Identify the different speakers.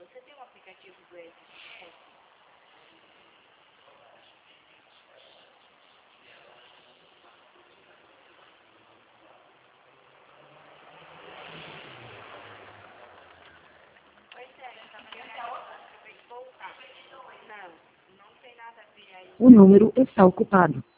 Speaker 1: Você tem um aplicativo do SMS? Pois é, eu estava ligando, acabei de voltar. Não, não tem nada a ver aí.
Speaker 2: O número está ocupado.